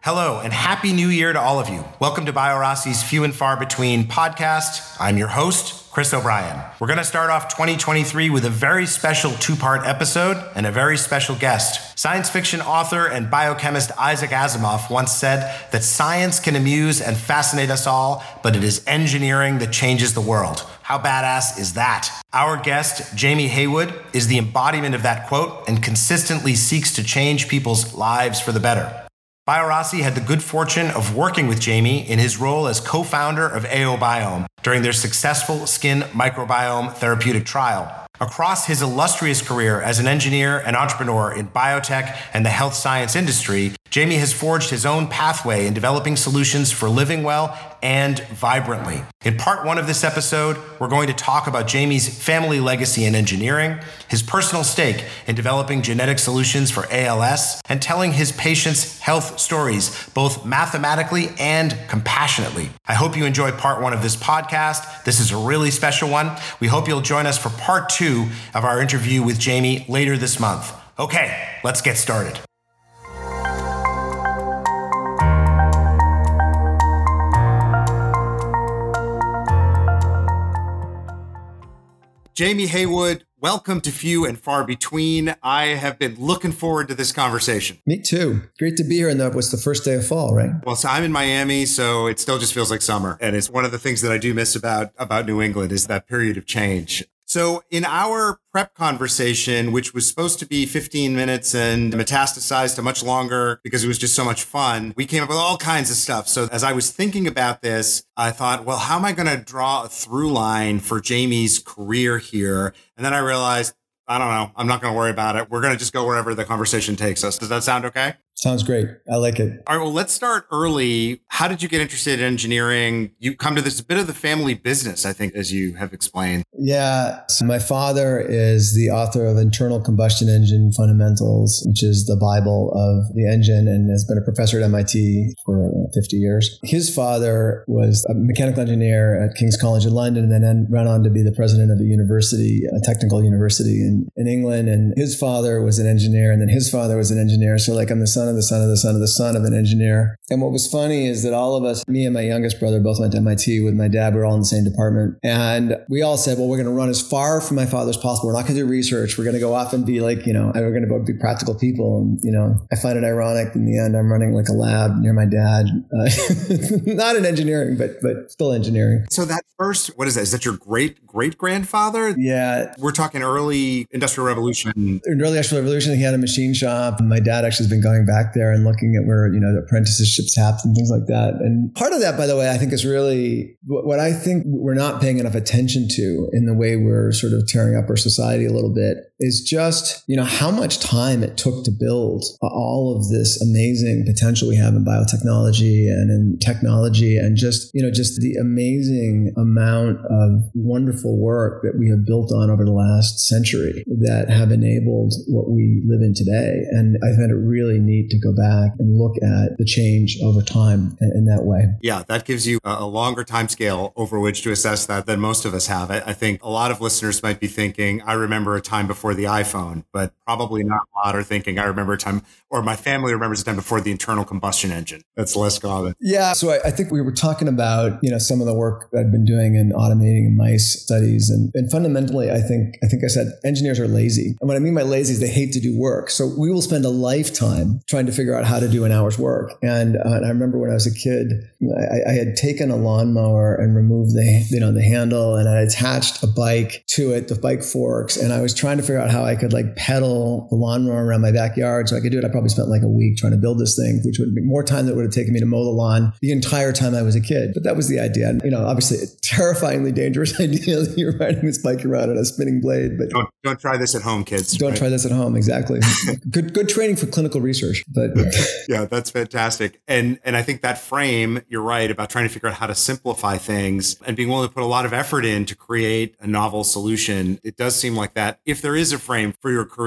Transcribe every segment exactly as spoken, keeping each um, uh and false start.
Hello, and Happy New Year to all of you. Welcome to BioRossi's Few and Far Between podcast. I'm your host, Chris O'Brien. We're going to start off twenty twenty-three with a very special two-part episode and a very special guest. Science fiction author and biochemist Isaac Asimov once said that science can amuse and fascinate us all, but it is engineering that changes the world. How badass is that? Our guest, Jamie Haywood, is the embodiment of that quote and consistently seeks to change people's lives for the better. BioRossi had the good fortune of working with Jamie in his role as co-founder of AOBiome during their successful skin microbiome therapeutic trial. Across his illustrious career as an engineer and entrepreneur in biotech and the health science industry, Jamie has forged his own pathway in developing solutions for living well and vibrantly. In part one of this episode, we're going to talk about Jamie's family legacy in engineering, his personal stake in developing genetic solutions for A L S, and telling his patients' health stories, both mathematically and compassionately. I hope you enjoy part one of this podcast. This is a really special one. We hope you'll join us for part two of our interview with Jamie later this month. Okay, let's get started. Jamie Haywood, welcome to Few and Far Between. I have been looking forward to this conversation. Me too. Great to be here. And that was the first day of fall, right? Well, so I'm in Miami, so it still just feels like summer. And it's one of the things that I do miss about, about New England is that period of change. So in our prep conversation, which was supposed to be fifteen minutes and metastasized to much longer because it was just so much fun, we came up with all kinds of stuff. So as I was thinking about this, I thought, well, how am I going to draw a through line for Jamie's career here? And then I realized, I don't know. I'm not going to worry about it. We're going to just go wherever the conversation takes us. Does that sound okay? Sounds great. I like it. All right. Well, let's start early. How did you get interested in engineering? You come to this a bit of the family business, I think, as you have explained. Yeah. So my father is the author of Internal Combustion Engine Fundamentals, which is the Bible of the engine, and has been a professor at M I T for fifty years. His father was a mechanical engineer at King's College in London, and then went on to be the president of a university, a technical university in, in England. And his father was an engineer, and then his father was an engineer. So like I'm the son of the son of the son of the son of an engineer. And what was funny is that all of us, me and my youngest brother, both went to M I T with my dad. We were all in the same department. And we all said, well, we're going to run as far from my father as possible. We're not going to do research. We're going to go off and be like, you know, we're going to go be practical people. And, you know, I find it ironic in the end, I'm running like a lab near my dad. Uh, not in engineering, but but still engineering. So that first, what is that? Is that your great great grandfather? Yeah. We're talking early Industrial Revolution. In early Industrial Revolution, he had a machine shop. My dad actually has been going back there and looking at where, you know, the apprenticeships happen and things like that. And part of that, by the way, I think is really what I think we're not paying enough attention to in the way we're sort of tearing up our society a little bit is just, you know, how much time it took to build all of this amazing potential we have in biotechnology and in technology, and just, you know, just the amazing amount of wonderful work that we have built on over the last century that have enabled what we live in today. And I find it really neat to go back and look at the change over time in, in that way. Yeah, that gives you a, a longer time scale over which to assess that than most of us have. I, I think a lot of listeners might be thinking, I remember a time before the iPhone, but probably not a lot are thinking, I remember a time, or my family remembers a time before the internal combustion engine. That's less common. Yeah. So I, I think we were talking about, you know, some of the work I've been doing in automating mice studies. And, and fundamentally, I think, I think I said engineers are lazy. And what I mean by lazy is they hate to do work. So we will spend a lifetime trying to figure out how to do an hour's work. And, uh, and I remember when I was a kid, I, I had taken a lawnmower and removed the, you know, the handle, and I attached a bike to it, the bike forks. And I was trying to figure out how I could like pedal the lawnmower around my backyard so I could do it. I probably spent like a week trying to build this thing, which would be more time than it would have taken me to mow the lawn the entire time I was a kid. But that was the idea. And, you know, obviously a terrifyingly dangerous idea that you're riding this bike around on a spinning blade. But don't, don't try this at home, kids. Don't right? try this at home. Exactly. good, good training for clinical research. But yeah, that's fantastic. And, and I think that frame, you're right about trying to figure out how to simplify things and being willing to put a lot of effort in to create a novel solution. It does seem like that. If there is a frame for your career,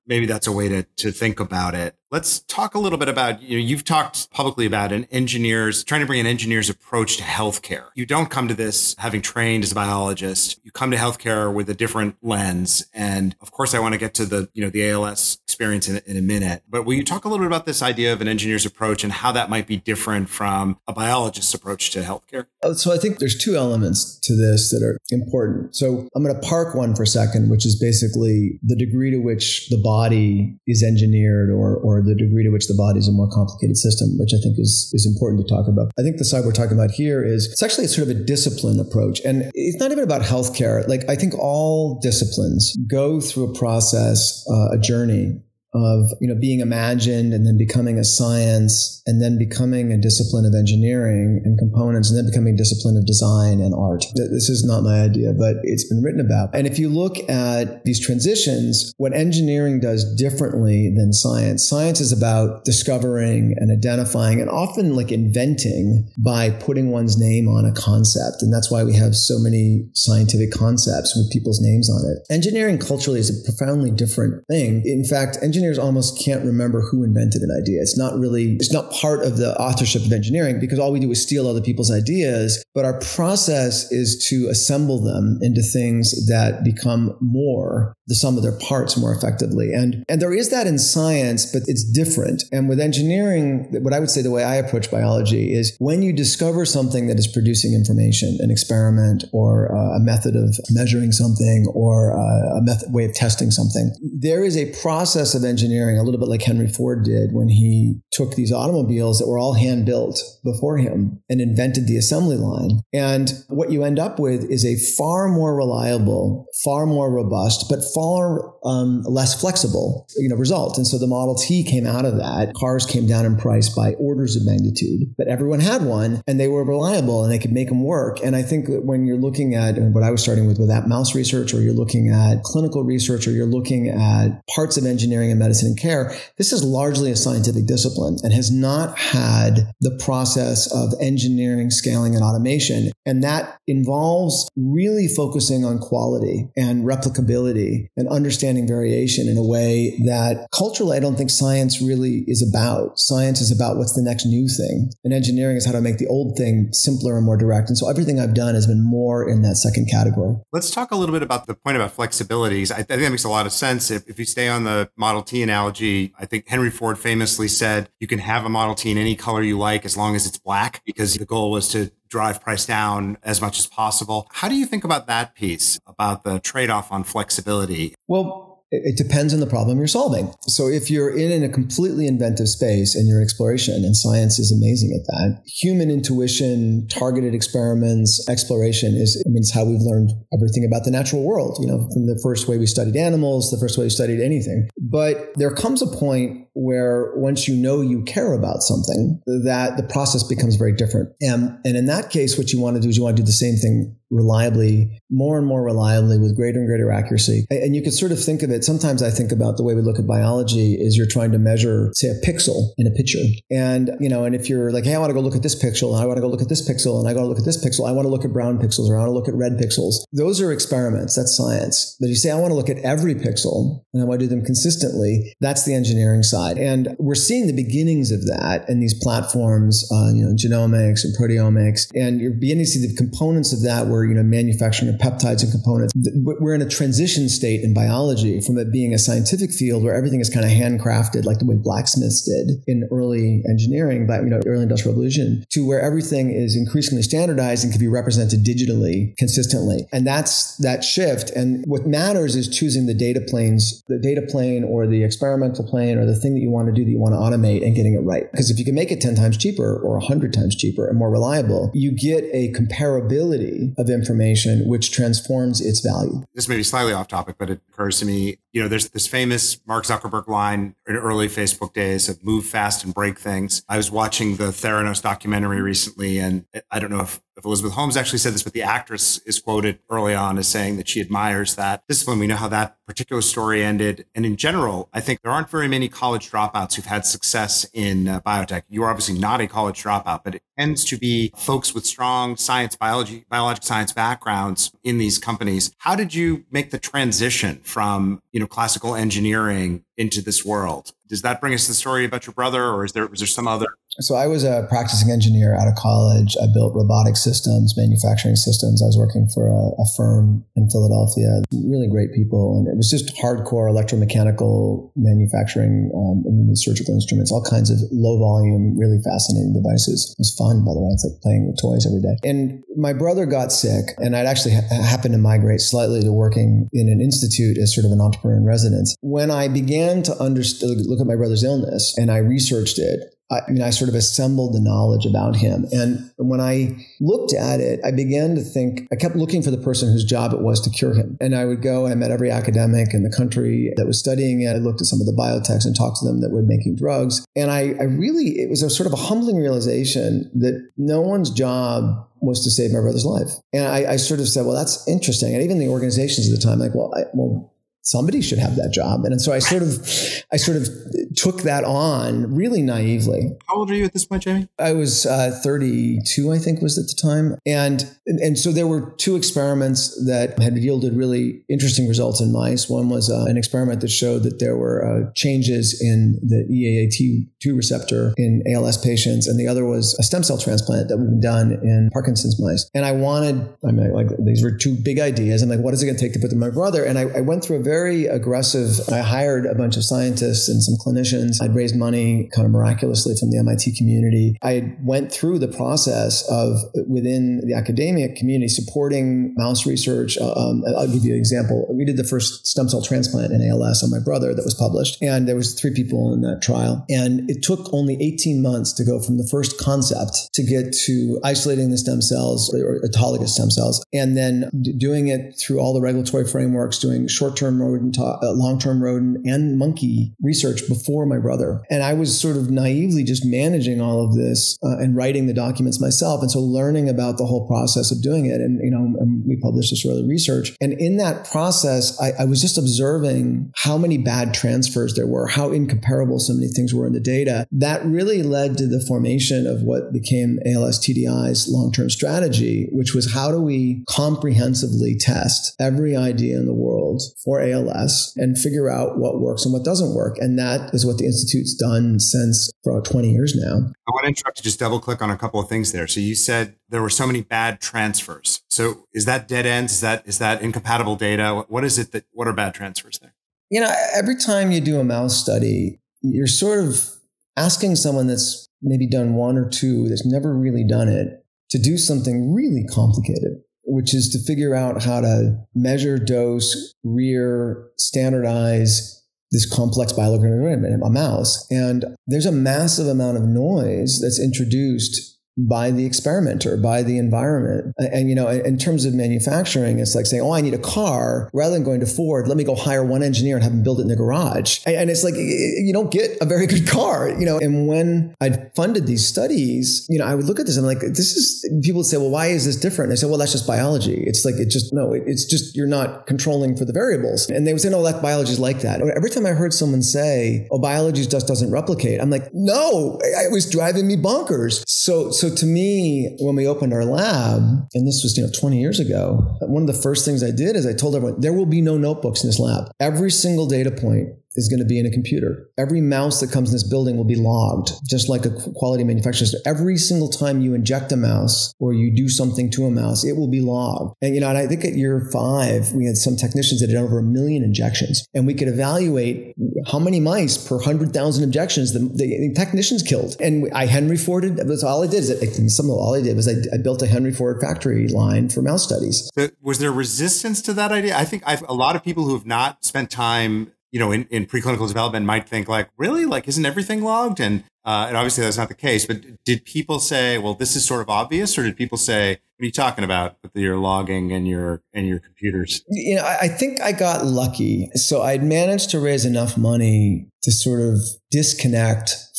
maybe that's a way to, to think about it. Let's talk a little bit about, you know, you've talked publicly about an engineer's, trying to bring an engineer's approach to healthcare. You don't come to this having trained as a biologist. You come to healthcare with a different lens. And of course, I want to get to the, you know, the A L S experience in, in a minute. But will you talk a little bit about this idea of an engineer's approach and how that might be different from a biologist's approach to healthcare? So I think there's two elements to this that are important. So I'm going to park one for a second, which is basically the degree to which the body is engineered or, or the degree to which the body is a more complicated system, which I think is, is important to talk about. I think the side we're talking about here is it's actually a sort of a discipline approach. And it's not even about healthcare. Like I think all disciplines go through a process, uh, a journey of, you know, being imagined and then becoming a science and then becoming a discipline of engineering and components and then becoming a discipline of design and art. This is not my idea, but it's been written about. And if you look at these transitions, what engineering does differently than science, science is about discovering and identifying and often like inventing by putting one's name on a concept. And that's why we have so many scientific concepts with people's names on it. Engineering culturally is a profoundly different thing. In fact, engineering Engineers almost can't remember who invented an idea. It's not really, it's not part of the authorship of engineering because all we do is steal other people's ideas. But our process is to assemble them into things that become more the sum of their parts more effectively. And, and there is that in science, but it's different. And with engineering, what I would say the way I approach biology is when you discover something that is producing information, an experiment or uh, a method of measuring something or uh, a method, way of testing something, there is a process of engineering, a little bit like Henry Ford did when he took these automobiles that were all hand built before him and invented the assembly line. And what you end up with is a far more reliable, far more robust, but far um, less flexible, you know, result. And so the Model T came out of that. Cars came down in price by orders of magnitude, but everyone had one and they were reliable and they could make them work. And I think that when you're looking at what I was starting with, with that mouse research, or you're looking at clinical research, or you're looking at parts of engineering and medicine and care, this is largely a scientific discipline and has not had the process of engineering, scaling, and automation. And that involves really focusing on quality and replicability and understanding variation in a way that culturally I don't think science really is about. Science is about what's the next new thing. And engineering is how to make the old thing simpler and more direct. And so everything I've done has been more in that second category. Let's talk a little bit about the point about flexibilities. I, I think that makes a lot of sense. If, if you stay on the Model T analogy, I think Henry Ford famously said, you can have a Model T in any color you like as long as it's black, because the goal was to drive price down as much as possible. How do you think about that piece, about the trade-off on flexibility? Well, it depends on the problem you're solving. So if you're in a completely inventive space and you're in exploration, and science is amazing at that, human intuition, targeted experiments, exploration is, I mean, it's how we've learned everything about the natural world, you know, from the first way we studied animals, the first way we studied anything. But there comes a point where once you know you care about something, that the process becomes very different. And, and in that case, what you want to do is you want to do the same thing reliably, more and more reliably with greater and greater accuracy. And you can sort of think of it, sometimes I think about the way we look at biology is you're trying to measure, say, a pixel in a picture. And, you know, and if you're like, hey, I want to go look at this pixel, and I want to go look at this pixel, and I got to look at this pixel, I want to look at brown pixels, or I want to look at red pixels. Those are experiments. That's science. But you say, I want to look at every pixel and I want to do them consistently. That's the engineering side. And we're seeing the beginnings of that in these platforms, uh, you know, genomics and proteomics. And you're beginning to see the components of that where, you know, manufacturing of peptides and components. We're in a transition state in biology from it being a scientific field where everything is kind of handcrafted, like the way blacksmiths did in early engineering, but, you know, early industrial revolution, to where everything is increasingly standardized and can be represented digitally consistently. And that's that shift. And what matters is choosing the data planes, the data plane or the experimental plane or the thing that you want to do that you want to automate and getting it right. Because if you can make it ten times cheaper or one hundred times cheaper and more reliable, you get a comparability of information which transforms its value. This may be slightly off topic, but it occurs to me, you know, there's this famous Mark Zuckerberg line in early Facebook days of move fast and break things. I was watching the Theranos documentary recently, and I don't know if if Elizabeth Holmes actually said this, but the actress is quoted early on as saying that she admires that discipline. We know how that particular story ended. And in general, I think there aren't very many college dropouts who've had success in uh, biotech. You are obviously not a college dropout, but it tends to be folks with strong science, biology, biological science backgrounds in these companies. How did you make the transition from, you know, classical engineering into this world? Does that bring us to the story about your brother, or is there, was there some other? So I was a practicing engineer out of college. I built robotic systems, manufacturing systems. I was working for a, a firm in Philadelphia, really great people. And it was just hardcore electromechanical manufacturing, um, surgical instruments, all kinds of low volume, really fascinating devices. It was fun, by the way. It's like playing with toys every day. And my brother got sick, and I'd actually ha- happened to migrate slightly to working in an institute as sort of an entrepreneur in residence. When I began to understand, look at my brother's illness, and I researched it, I mean, I sort of assembled the knowledge about him. And when I looked at it, I began to think, I kept looking for the person whose job it was to cure him. And I would go, I met every academic in the country that was studying it. I looked at some of the biotechs and talked to them that were making drugs. And I, I really, it was a sort of a humbling realization that no one's job was to save my brother's life. And I, I sort of said, well, that's interesting. And even the organizations at the time, like, well, I, well, somebody should have that job. And so I sort of, I sort of took that on really naively. How old are you at this point, Jamie? I was uh, thirty-two, I think was at the time. And, and and so there were two experiments that had yielded really interesting results in mice. One was uh, an experiment that showed that there were uh, changes in the E A A T two receptor in A L S patients. And the other was a stem cell transplant that had been done in Parkinson's mice. And I wanted, I mean, like, these were two big ideas. I'm like, what is it going to take to put them in my brother? And I, I went through a very very aggressive. I hired a bunch of scientists and some clinicians. I'd raised money kind of miraculously from the M I T community. I went through the process of within the academic community supporting mouse research. Um, I'll give you an example. We did the first stem cell transplant in A L S on my brother that was published. And there was three people in that trial. And it took only eighteen months to go from the first concept to get to isolating the stem cells or autologous stem cells, and then doing it through all the regulatory frameworks, doing short-term rodent, uh, long-term rodent and monkey research before my brother. And I was sort of naively just managing all of this uh, and writing the documents myself. And so learning about the whole process of doing it. And, you know, and we published this early research. And in that process, I, I was just observing how many bad transfers there were, how incomparable so many things were in the data. That really led to the formation of what became A L S T D I's long-term strategy, which was how do we comprehensively test every idea in the world for A L S and figure out what works and what doesn't work. And that is what the Institute's done since for about twenty years now. I want to interrupt to just double click on a couple of things there. So you said there were so many bad transfers. So is that dead ends? Is that is that incompatible data? What is it that, what are bad transfers there? You know, every time you do a mouse study, you're sort of asking someone that's maybe done one or two, that's never really done it, to do something really complicated, which is to figure out how to measure, dose, rear, standardize this complex biological in a mouse. And there's a massive amount of noise that's introduced by the experimenter, by the environment. And, and, you know, in terms of manufacturing, it's like saying, oh, I need a car. Rather than going to Ford, let me go hire one engineer and have him build it in the garage. And, and it's like, you don't get a very good car, you know. And when I funded these studies, you know, I would look at this and I'm like, this is, people would say, well, why is this different? And I said, well, that's just biology. It's like, it just, no, it, it's just, you're not controlling for the variables. And they would say, no, that biology is like that. Every time I heard someone say, oh, biology just doesn't replicate, I'm like, no, it was driving me bonkers. So, so So to me, when we opened our lab, and this was, you know, twenty years ago, one of the first things I did is I told everyone, there will be no notebooks in this lab. Every single data point is going to be in a computer. Every mouse that comes in this building will be logged, just like a quality manufacturer system. Every single time you inject a mouse or you do something to a mouse, it will be logged. And, you know, and I think at year five, we had some technicians that had done over a million injections, and we could evaluate how many mice per one hundred thousand injections the, the technicians killed. And I Henry Forded, that's all I did. Is it, some of all I did was I, I built a Henry Ford factory line for mouse studies. So was there resistance to that idea? I think I've, a lot of people who have not spent time, you know, in, in preclinical development might think like, really? Like, isn't everything logged? And uh, and obviously that's not the case. But did people say, well, this is sort of obvious? Or did people say, what are you talking about with your logging and your and your computers? You know, I, I think I got lucky. So I'd managed to raise enough money to sort of disconnect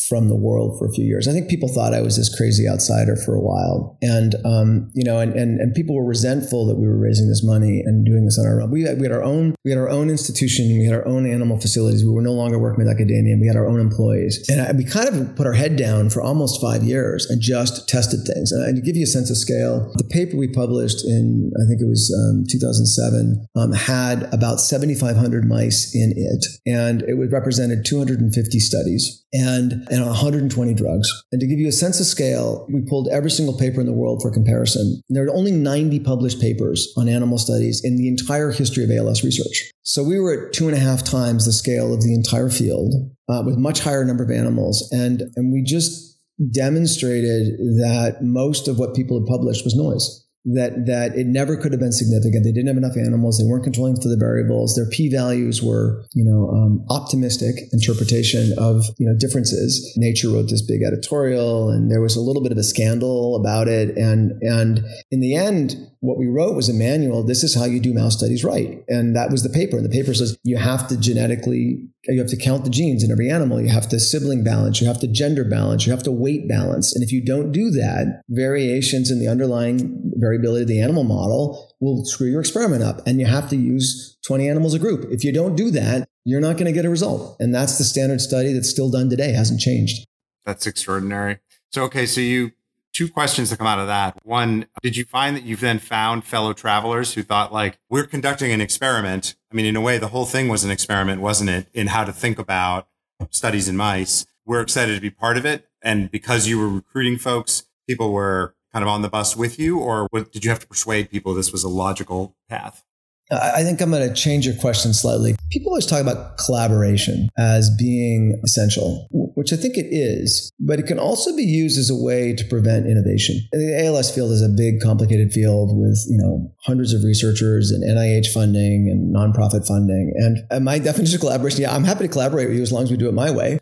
from the world for a few years. I think people thought I was this crazy outsider for a while. And, um, you know, and, and, and people were resentful that we were raising this money and doing this on our own. We had, we had our own, we had our own institution. We had our own animal facilities. We were no longer working with academia. We had our own employees. And I, we kind of put our head down for almost five years and just tested things. And to give you a sense of scale, the paper we published in, I think it was um, two thousand seven, um, had about seventy-five hundred mice in it. And it would represented two hundred fifty studies and, and one hundred twenty drugs. And to give you a sense of scale, we pulled every single paper in the world for comparison. There are only ninety published papers on animal studies in the entire history of A L S research. So we were at two and a half times the scale of the entire field uh, with much higher number of animals. And, and we just demonstrated that most of what people had published was noise. That that it never could have been significant. They didn't have enough animals. They weren't controlling for the variables. Their p-values were, you know, um, optimistic interpretation of, you know, differences. Nature wrote this big editorial, and there was a little bit of a scandal about it. And and in the end, what we wrote was a manual. This is how you do mouse studies right, and that was the paper. And the paper says you have to genetically, you have to count the genes in every animal. You have to sibling balance. You have to gender balance. You have to weight balance. And if you don't do that, variations in the underlying variability of the animal model will screw your experiment up. And you have to use twenty animals a group. If you don't do that, you're not going to get a result. And that's the standard study that's still done today. It hasn't changed. That's extraordinary. So, okay, so you, two questions that come out of that. One, did you find that you've then found fellow travelers who thought, like, we're conducting an experiment? I mean, in a way, the whole thing was an experiment, wasn't it, in how to think about studies in mice. We're excited to be part of it. And because you were recruiting folks, people were kind of on the bus with you, or what, did you have to persuade people this was a logical path? I think I'm going to change your question slightly. People always talk about collaboration as being essential, which I think it is, but it can also be used as a way to prevent innovation. The A L S field is a big, complicated field with, you know, hundreds of researchers and N I H funding and nonprofit funding. And my definition of collaboration, yeah, I'm happy to collaborate with you as long as we do it my way.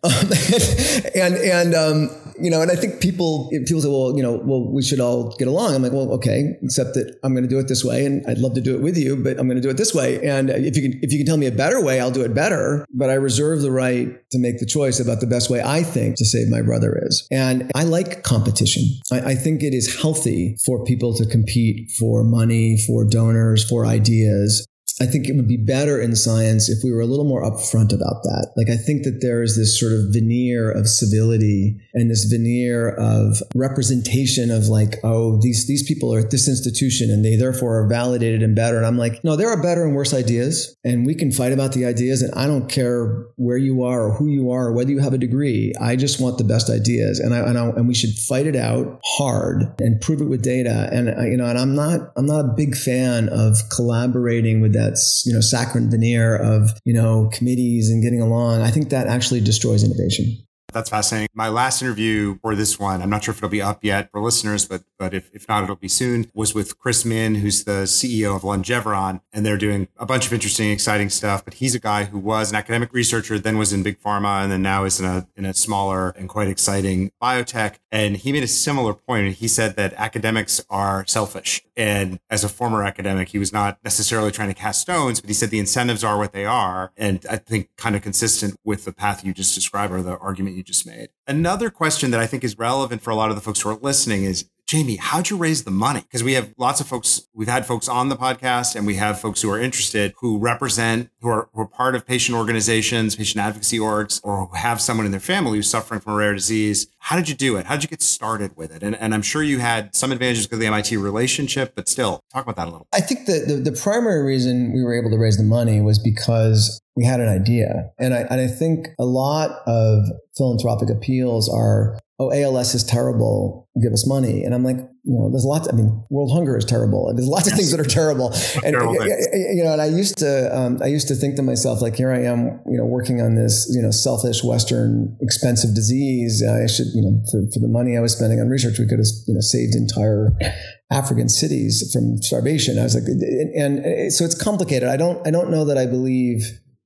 and, and, um, you know, and I think people, people say, well, you know, well, we should all get along. I'm like, well, okay, except that I'm going to do it this way, and I'd love to do it with you, but I'm going to do it this way. And if you can, if you can tell me a better way, I'll do it better. But I reserve the right to make the choice about the best way I think to save my brother is. And I like competition. I, I think it is healthy for people to compete for money, for donors, for ideas. I think it would be better in science if we were a little more upfront about that. Like, I think that there is this sort of veneer of civility and this veneer of representation of like, oh, these, these people are at this institution and they therefore are validated and better. And I'm like, no, there are better and worse ideas, and we can fight about the ideas. And I don't care where you are or who you are or whether you have a degree. I just want the best ideas. And I, and, I, and we should fight it out hard and prove it with data. And, you know, and I'm not, I'm not a big fan of collaborating with that That's, you know, saccharine veneer of, you know, committees and getting along. I think that actually destroys innovation. That's fascinating. My last interview for this one, I'm not sure if it'll be up yet for listeners, but but if, if not, it'll be soon, was with Chris Min, who's the C E O of Longeveron. And they're doing a bunch of interesting, exciting stuff. But he's a guy who was an academic researcher, then was in big pharma, and then now is in a in a smaller and quite exciting biotech. And he made a similar point. He said that academics are selfish. And as a former academic, he was not necessarily trying to cast stones, but he said the incentives are what they are. And I think kind of consistent with the path you just described, or the argument you just made. Another question that I think is relevant for a lot of the folks who are listening is, Jamie, how'd you raise the money? Because we have lots of folks, we've had folks on the podcast, and we have folks who are interested, who represent, who are, who are part of patient organizations, patient advocacy orgs, or who have someone in their family who's suffering from a rare disease. How did you do it? How did you get started with it? And, and I'm sure you had some advantages because of the M I T relationship, but still, talk about that a little. I think that the, the primary reason we were able to raise the money was because we had an idea. And I, and I think a lot of philanthropic appeals are, oh, A L S is terrible, give us money. And I'm like, you know, there's lots, I mean, world hunger is terrible. And there's lots of things that are terrible. And, terrible you know, and I used to, um, I used to think to myself, like, here I am, you know, working on this, you know, selfish Western expensive disease. I should, you know, for, for the money I was spending on research, we could have, you know, saved entire African cities from starvation. I was like, and, and so it's complicated. I don't, I don't know that I believe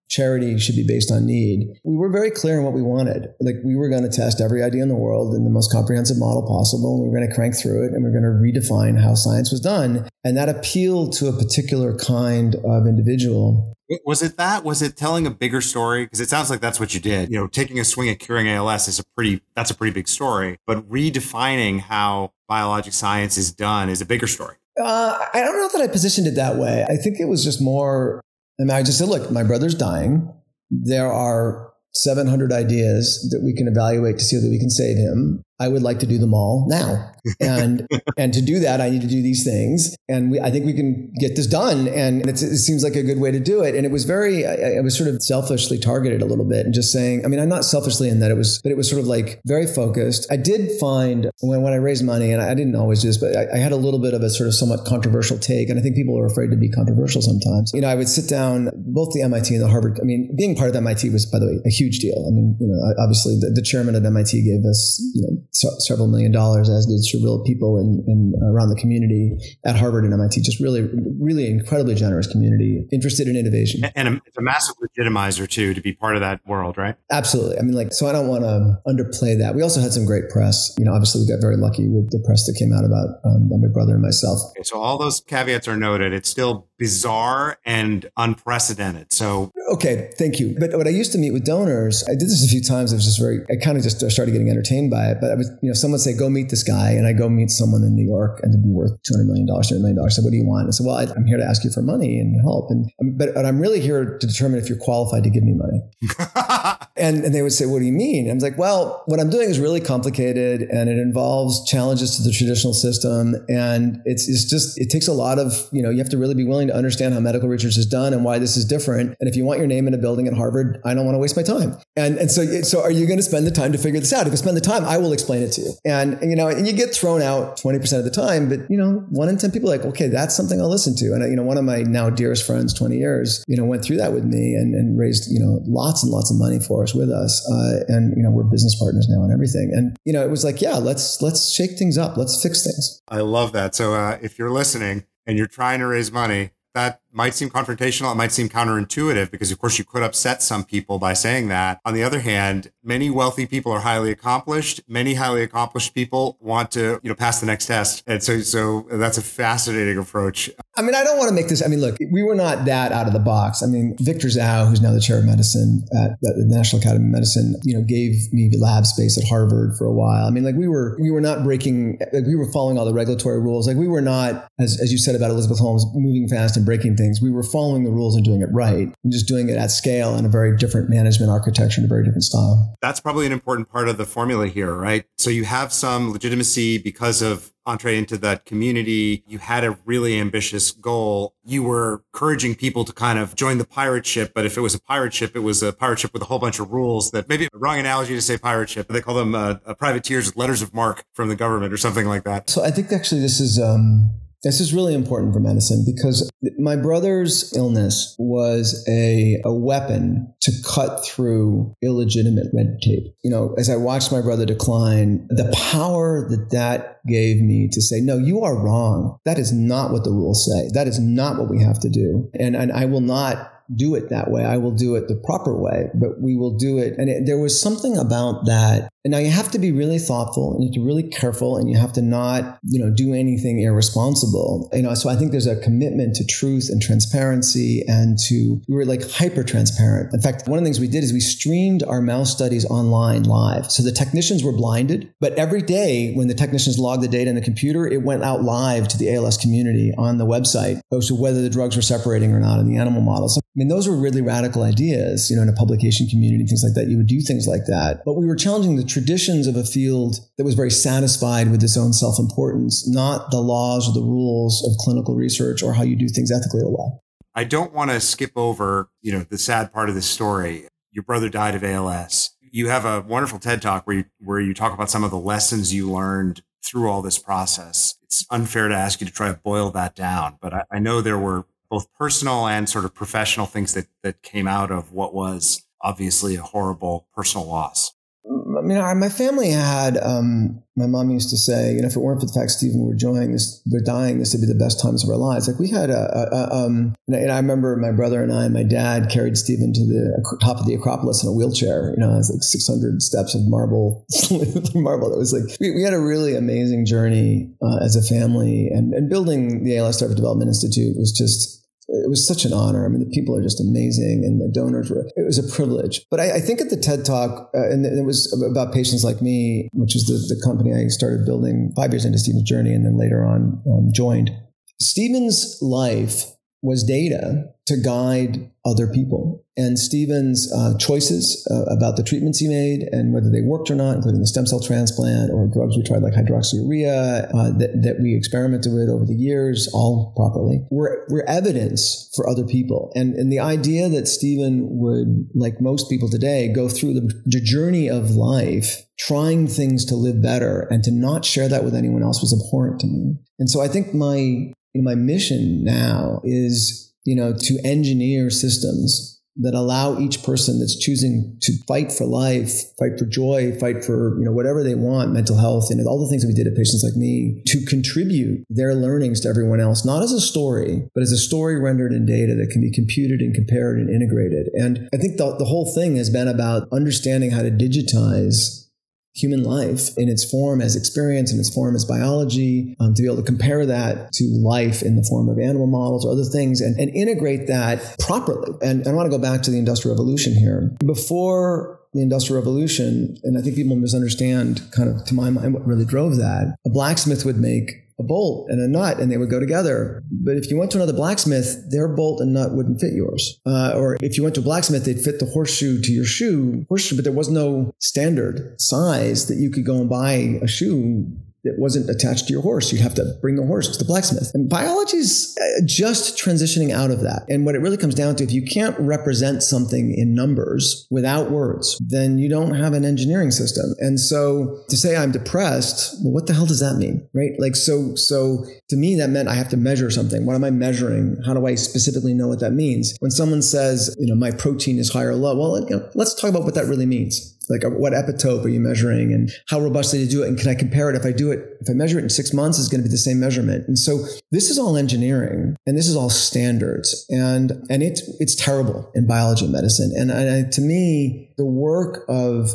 charity should be based on need. We were very clear on what we wanted. Like we were going to test every idea in the world in the most comprehensive model possible. We were going to crank through it and we we're going to redefine how science was done. And that appealed to a particular kind of individual. Was it that? Was it telling a bigger story? Because it sounds like that's what you did. You know, taking a swing at curing A L S is a pretty, that's a pretty big story. But redefining how biologic science is done is a bigger story. Uh, I don't know that I positioned it that way. I think it was just more, I mean, I just said, look, my brother's dying. There are seven hundred ideas that we can evaluate to see that we can save him. I would like to do them all now. And and to do that, I need to do these things. And we, I think we can get this done. And it's, it seems like a good way to do it. And it was very, I, I was sort of selfishly targeted a little bit and just saying, I mean, I'm not selfishly in that it was, but it was sort of like very focused. I did find when, when I raised money, and I didn't always do this, but I, I had a little bit of a sort of somewhat controversial take. And I think people are afraid to be controversial sometimes. You know, I would sit down, both the M I T and the Harvard. I mean, being part of M I T was, by the way, a huge deal. I mean, you know, obviously the, the chairman of M I T gave us, you know, so, several million dollars, as did several people in, in around the community at Harvard and M I T. Just really, really incredibly generous community, interested in innovation. And a, it's a massive legitimizer too, to be part of that world, right? Absolutely. I mean, like, so I don't want to underplay that. We also had some great press. You know, obviously we got very lucky with the press that came out about um, my brother and myself. Okay, so all those caveats are noted. It's still bizarre and unprecedented. So, okay, thank you. But when I used to meet with donors, I did this a few times. It was just very, I kind of just started getting entertained by it. But I was, you know, someone say, go meet this guy. And I go meet someone in New York and to be worth two hundred million dollars, three hundred million dollars. I said, what do you want? I said, well, I, I'm here to ask you for money and help. And but, but I'm really here to determine if you're qualified to give me money. and, and they would say, what do you mean? And I was like, well, what I'm doing is really complicated and it involves challenges to the traditional system. And it's, it's just, it takes a lot of, you know, you have to really be willing to understand how medical research is done and why this is different. And if you want your name in a building at Harvard, I don't want to waste my time. And and so, so are you going to spend the time to figure this out? If you spend the time, I will explain it to you. And, you know, and you get thrown out twenty percent of the time, but, you know, one in ten people are like, okay, that's something I'll listen to. And, you know, one of my now dearest friends, twenty years, you know, went through that with me and, and raised, you know, lots and lots of money for us with us. Uh, and, you know, we're business partners now and everything. And, you know, it was like, yeah, let's, let's shake things up. Let's fix things. I love that. So uh, if you're listening and you're trying to raise money, that might seem confrontational. It might seem counterintuitive because, of course, you could upset some people by saying that. On the other hand, many wealthy people are highly accomplished. Many highly accomplished people want to, you know, pass the next test. And so, so that's a fascinating approach. I mean, I don't want to make this. I mean, look, we were not that out of the box. I mean, Victor Zhao, who's now the chair of medicine at the National Academy of Medicine, you know, gave me lab space at Harvard for a while. I mean, like we were, we were not breaking, like we were following all the regulatory rules. Like we were not, as, as you said about Elizabeth Holmes, moving fast and breaking things. We were following the rules and doing it right, and just doing it at scale in a very different management architecture and a very different style. That's probably an important part of the formula here, right? So you have some legitimacy because of entree into that community. You had a really ambitious goal. You were encouraging people to kind of join the pirate ship. But if it was a pirate ship, it was a pirate ship with a whole bunch of rules that maybe a wrong analogy to say pirate ship. They call them uh, privateers with letters of marque from the government or something like that. So I think actually this is... Um This is really important for medicine because my brother's illness was a, a weapon to cut through illegitimate red tape. You know, as I watched my brother decline, the power that that gave me to say, no, you are wrong. That is not what the rules say. That is not what we have to do. And, and I will not do it that way. I will do it the proper way, but we will do it. And it, there was something about that. And now you have to be really thoughtful and you have to be really careful and you have to not, you know, do anything irresponsible. You know, so I think there's a commitment to truth and transparency and to, we were like hyper transparent. In fact, one of the things we did is we streamed our mouse studies online live. So the technicians were blinded, but every day when the technicians logged the data in the computer, it went out live to the A L S community on the website as to whether the drugs were separating or not in the animal models. So, I mean, those were really radical ideas, you know, in a publication community, things like that. You would do things like that. But we were challenging the traditions of a field that was very satisfied with its own self-importance, not the laws or the rules of clinical research or how you do things ethically or well. I don't want to skip over, you know, the sad part of this story. Your brother died of A L S. You have a wonderful TED Talk where you, where you talk about some of the lessons you learned through all this process. It's unfair to ask you to try to boil that down, but I, I know there were both personal and sort of professional things that, that came out of what was obviously a horrible personal loss. mean, our, my family had, um, my mom used to say, you know, if it weren't for the fact Stephen were enjoying this, we're dying, this would be the best times of our lives. Like we had a, a, a um, and I, and I remember my brother and I, and my dad carried Stephen to the top of the Acropolis in a wheelchair. You know, it was like six hundred steps of marble, marble. It was like, we, we had a really amazing journey uh, as a family, and, and building the A L S Startup Development Institute was just, it was such an honor. I mean, the people are just amazing, and the donors were, it was a privilege. But I, I think at the TED Talk, uh, and it was about Patients Like Me, which is the, the company I started building five years into Stephen's journey, and then later on um, joined. Stephen's life was data to guide other people. And Stephen's uh, choices uh, about the treatments he made and whether they worked or not, including the stem cell transplant or drugs we tried like hydroxyurea uh, that, that we experimented with over the years, all properly, were, were evidence for other people. And, and the idea that Stephen would, like most people today, go through the, the journey of life trying things to live better and to not share that with anyone else was abhorrent to me. And so I think my, you know, my mission now is, you know, to engineer systems that allow each person that's choosing to fight for life, fight for joy, fight for, you know, whatever they want, mental health, and all the things that we did at Patients Like Me, to contribute their learnings to everyone else, not as a story, but as a story rendered in data that can be computed and compared and integrated. And I think the, the whole thing has been about understanding how to digitize human life in its form as experience, in its form as biology, um, to be able to compare that to life in the form of animal models or other things, and, and integrate that properly. And, and I want to go back to the Industrial Revolution here. Before the Industrial Revolution, and I think people misunderstand kind of, to my mind, what really drove that, a blacksmith would make a bolt and a nut, and they would go together. But if you went to another blacksmith, their bolt and nut wouldn't fit yours. Uh, or if you went to a blacksmith, they'd fit the horseshoe to your shoe, horseshoe, but there was no standard size that you could go and buy a shoe that wasn't attached to your horse. You'd have to bring the horse to the blacksmith. And biology's just transitioning out of that. And what it really comes down to, if you can't represent something in numbers without words, then you don't have an engineering system. And so to say I'm depressed, well, what the hell does that mean? Right? Like, so, so to me, that meant I have to measure something. What am I measuring? How do I specifically know what that means? When someone says, you know, my protein is high or low, well, you know, let's talk about what that really means. Like, what epitope are you measuring, and how robustly to do it? And can I compare it? If I do it, if I measure it in six months, it's going to be the same measurement. And so this is all engineering, and this is all standards. And, and it's, it's terrible in biology and medicine. And, and to me, the work of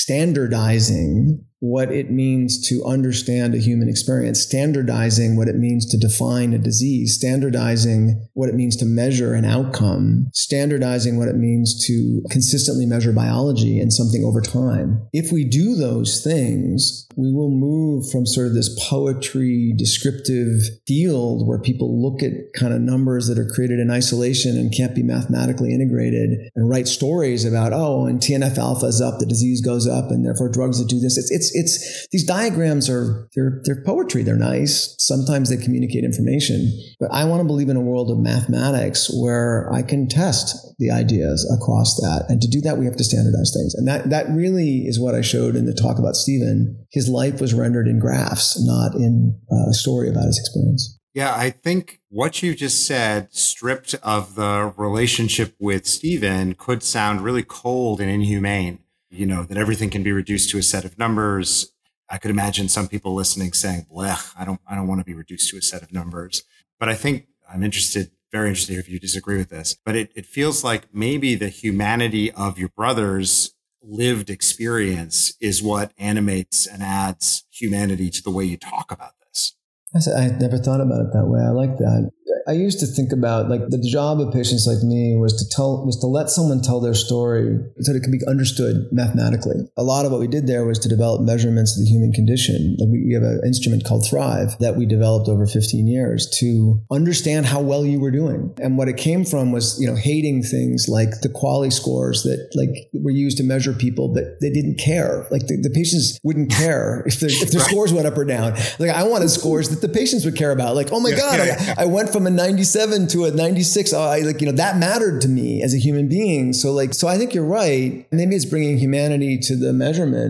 standardizing what it means to understand a human experience, standardizing what it means to define a disease, standardizing what it means to measure an outcome, standardizing what it means to consistently measure biology and something over time. If we do those things, we will move from sort of this poetry descriptive field where people look at kind of numbers that are created in isolation and can't be mathematically integrated and write stories about, oh, and T N F alpha is up, the disease goes up, and therefore drugs that do this. It's, it's, it's, these diagrams are, they're, they're poetry. They're nice. Sometimes they communicate information, but I want to believe in a world of mathematics where I can test the ideas across that. And to do that, we have to standardize things. And that, that really is what I showed in the talk about Stephen. His life was rendered in graphs, not in a story about his experience. Yeah, I think what you just said, stripped of the relationship with Stephen, could sound really cold and inhumane. You know, that everything can be reduced to a set of numbers. I could imagine some people listening saying, blech, I don't, I don't want to be reduced to a set of numbers. But I think I'm interested, very interested if you disagree with this, but it, it feels like maybe the humanity of your brother's lived experience is what animates and adds humanity to the way you talk about this. I never thought about it that way. I like that. I used to think about, like, the job of Patients Like Me was to tell, was to let someone tell their story so that it could be understood mathematically. A lot of what we did there was to develop measurements of the human condition. Like, we, we have an instrument called Thrive that we developed over fifteen years to understand how well you were doing. And what it came from was, you know, hating things like the quality scores that, like, were used to measure people, but they didn't care. Like, the, the patients wouldn't care if, if their right. scores went up or down. Like, I wanted scores that the patients would care about. Like, oh my yeah, God, yeah, yeah. I, I went from a ninety-seven to a ninety-six. Oh, I like, you know, that mattered to me as a human being. So like, so I think you're right. Maybe it's bringing humanity to the measurement.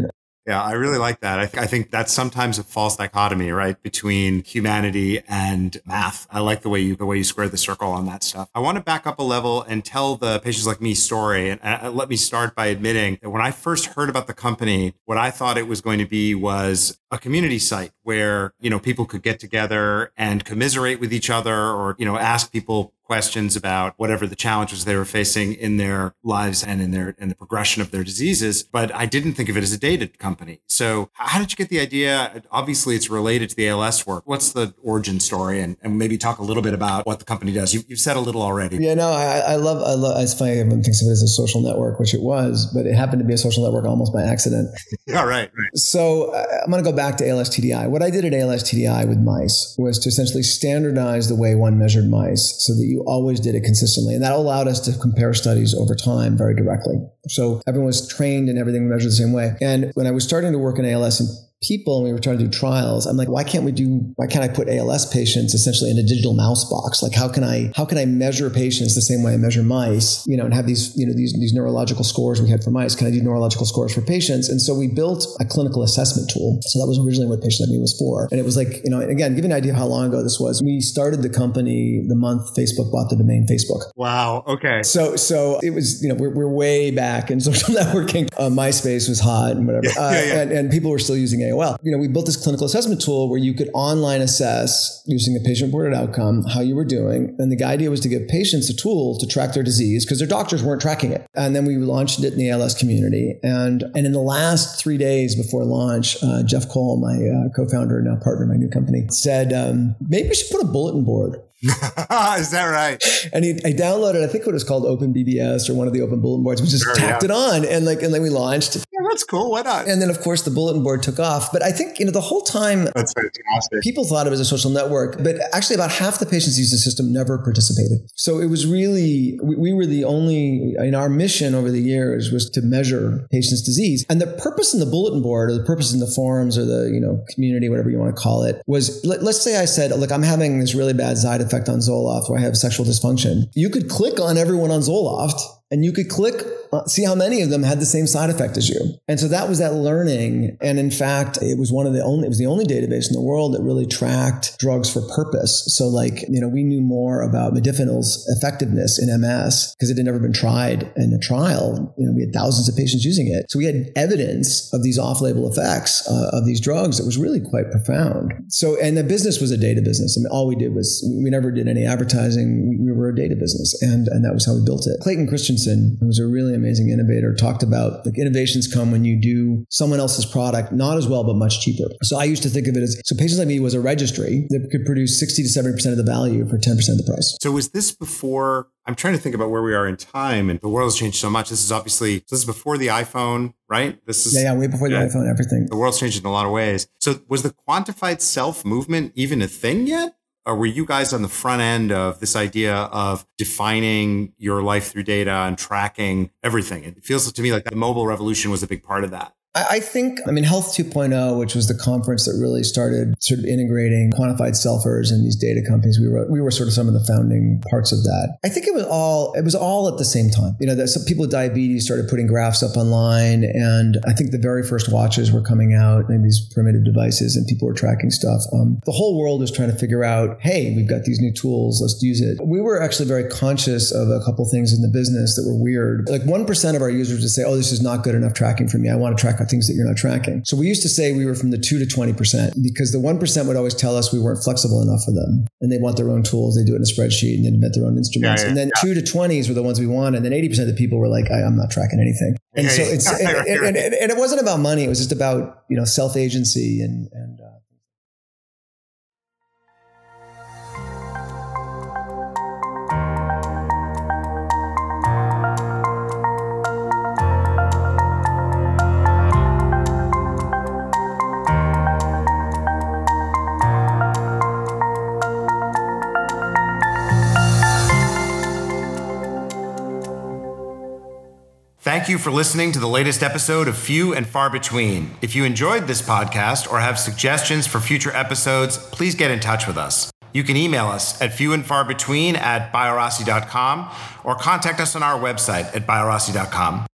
Yeah, I really like that. I, th- I think that's sometimes a false dichotomy, right, between humanity and math. I like the way you the way you square the circle on that stuff. I want to back up a level and tell the Patients Like Me story. And uh, let me start by admitting that when I first heard about the company, what I thought it was going to be was a community site where, you know, people could get together and commiserate with each other, or, you know, ask people questions about whatever the challenges they were facing in their lives and in their in the progression of their diseases. But I didn't think of it as a data company. So how did you get the idea? Obviously, it's related to the A L S work. What's the origin story? And, and maybe talk a little bit about what the company does. You, you've said a little already. Yeah, no, I, I love, I love, it's funny, everyone thinks of it as a social network, which it was, but it happened to be a social network almost by accident. Yeah, right, right. So uh, I'm going to go back to A L S T D I. What I did at A L S T D I with mice was to essentially standardize the way one measured mice so that you always did it consistently. And that allowed us to compare studies over time very directly. So everyone was trained and everything measured the same way. And when I was starting to work in A L S and people and we were trying to do trials, I'm like, why can't we do, why can't I put A L S patients essentially in a digital mouse box? Like, how can I, how can I measure patients the same way I measure mice, you know, and have these, you know, these, these neurological scores we had for mice? Can I do neurological scores for patients? And so we built a clinical assessment tool. So that was originally what Patient Like Me was for. And it was like, you know, again, give you an idea of how long ago this was. We started the company the month Facebook bought the domain Facebook. Wow. Okay. So, so it was, you know, we're, we're way back in social networking. Uh, MySpace was hot and whatever. Yeah, uh, yeah, yeah. And, and people were still using A O L. You know, we built this clinical assessment tool where you could online assess using a patient-reported outcome how you were doing. And the idea was to give patients a tool to track their disease because their doctors weren't tracking it. And then we launched it in the A L S community. And, and in the last three days before launch, uh, Jeff Cole, my uh, co-founder and now partner in my new company, said, um, maybe we should put a bulletin board. Is that right? And he, I downloaded, I think it was called Open B B S or one of the open bulletin boards. We just sure, tacked yeah. it on and like, and then we launched. Yeah, that's cool. Why not? And then of course the bulletin board took off. But I think, you know, the whole time that's fantastic. People thought it was a social network, but actually about half the patients using the system never participated. So it was really, we, we were the only, in our mission over the years was to measure patients' disease. And the purpose in the bulletin board or the purpose in the forums or the, you know, community, whatever you want to call it, was let, let's say I said, look, I'm having this really bad side effect on Zoloft where I have sexual dysfunction. You could click on everyone on Zoloft and you could click, uh, see how many of them had the same side effect as you. And so that was that learning. And in fact, it was one of the only, it was the only database in the world that really tracked drugs for purpose. So like, you know, we knew more about modafinil's effectiveness in M S because it had never been tried in a trial. You know, we had thousands of patients using it. So we had evidence of these off-label effects uh, of these drugs that was really quite profound. So, and the business was a data business. I mean, all we did was, we never did any advertising. We, we were a data business. And, and that was how we built it. Clayton Christensen, who was a really amazing innovator, talked about like innovations come when you do someone else's product, not as well, but much cheaper. So I used to think of it as, so Patients Like Me was a registry that could produce sixty to seventy percent of the value for ten percent of the price. So was this before, I'm trying to think about where we are in time and the world has changed so much. This is obviously, this is before the iPhone, right? This is Yeah, yeah, way before the yeah, iPhone, everything. The world's changed in a lot of ways. So was the quantified self movement even a thing yet? Or were you guys on the front end of this idea of defining your life through data and tracking everything? It feels to me like the mobile revolution was a big part of that. I think, I mean, Health two point oh, which was the conference that really started sort of integrating quantified selfers and these data companies, we were we were sort of some of the founding parts of that. I think it was all it was all at the same time. You know, that some people with diabetes started putting graphs up online, and I think the very first watches were coming out and these primitive devices, and people were tracking stuff. Um, the whole world was trying to figure out, hey, we've got these new tools, let's use it. We were actually very conscious of a couple things in the business that were weird. Like one percent of our users would say, oh, this is not good enough tracking for me. I want to track things that you're not tracking. So we used to say we were from the two to twenty percent because the one percent would always tell us we weren't flexible enough for them. And they want their own tools. They do it in a spreadsheet and they invent their own instruments. Yeah, yeah, and then yeah. two to twenties were the ones we wanted. And then eighty percent of the people were like, I, I'm not tracking anything. And yeah, so it's, yeah, and, and, and, and it wasn't about money. It was just about, you know, self-agency and, and, uh, Thank you for listening to the latest episode of Few and Far Between. If you enjoyed this podcast or have suggestions for future episodes, please get in touch with us. You can email us at fewandfarbetween at biorossi dot com or contact us on our website at biorossi dot com.